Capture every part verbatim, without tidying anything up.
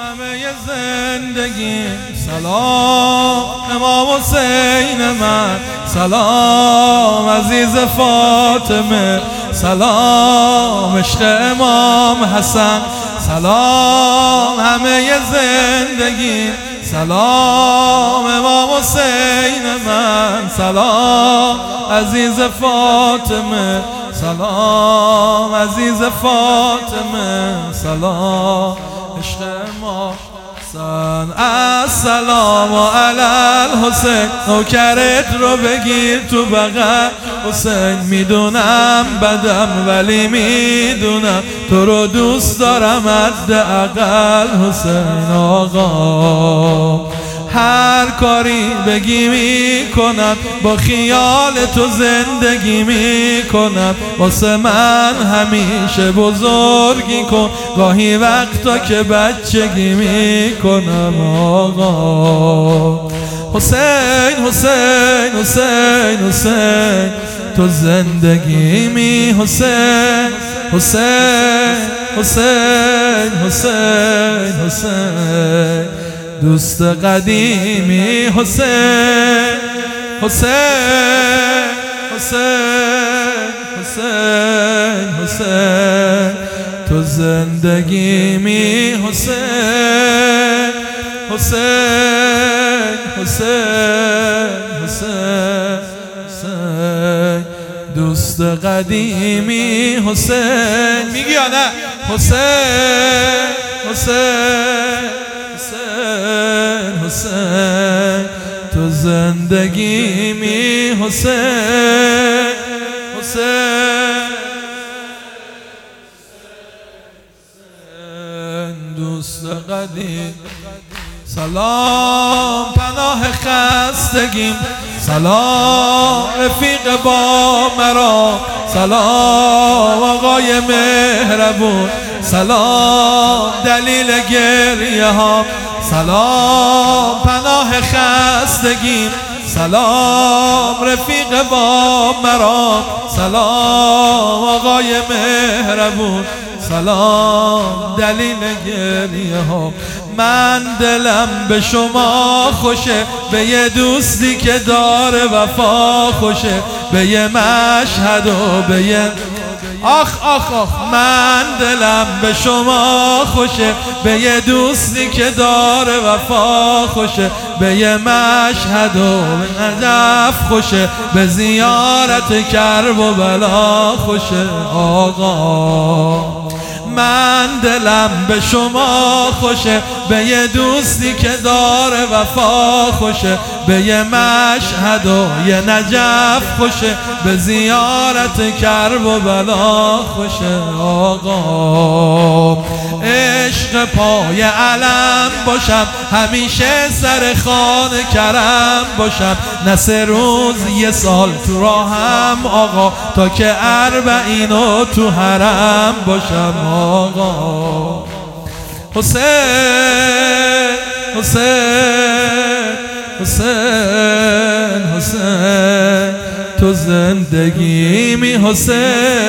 همه زندگی سلام امام حسین من، سلام عزیز فاطمه، سلام عشق امام حسن، سلام همه زندگی سلام امام حسین من، سلام عزیز فاطمه، سلام عزیز فاطمه، سلام عشق امام حسن. السلام علی الحسین، نوکرت رو بگیر تو بغل حسین، میدونم بدم ولی میدونم تو رو دوست دارم حداقل حسین آقا. هر کاری بگی میکنم، با خیال تو زندگی میکنم، واسه من همیشه بزرگی کن، گاهی وقتا که بچگی میکنم آقا. حسین حسین حسین حسین تو زندگی می، حسین حسین حسین حسین حسین دوست قدیمی، حسین حسین حسین حسین حسین تو زندگی می، حسین حسین حسین حسین حسین دوست قدیمی، حسین میگی یا نه؟ حسین حسین حسین حسین تو زندگی می، حسین حسین دوست قدیم. سلام پناه خستگیم، سلام رفیق با مرا، سلام آقای مهربون، سلام دلیل گریه ها، سلام پناه خستگیم، سلام رفیق با مرا، سلام آقای مهربون، سلام دلیل گریه ها. من دلم به شما خوشه، به یه دوستی که داره وفا خوشه، به یه مشهد و به یه آخ آخ آخ. من دلم به شما خوشه، به یه دوستی که داره وفا خوشه، به یه مشهد و به نجف خوشه، به زیارت کرب و بلا خوشه آقا. من دلم به شما خوشه، به یه دوستی که داره وفا خوشه، به یه مشهد و یه نجف خوشه، به زیارت کرب و بلا خوشه آقا. عشق پای علم باشم، همیشه سر خان کرم باشم، نه سه روز یه سال تو راهم آقا، تا که اربعین و تو حرم باشم آقا. حسین حسین حسین حسین تو زندگی می، حسین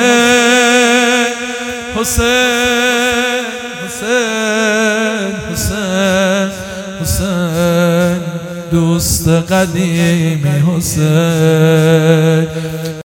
حسین حسین حسین حسین دوست قدیمی، حسین.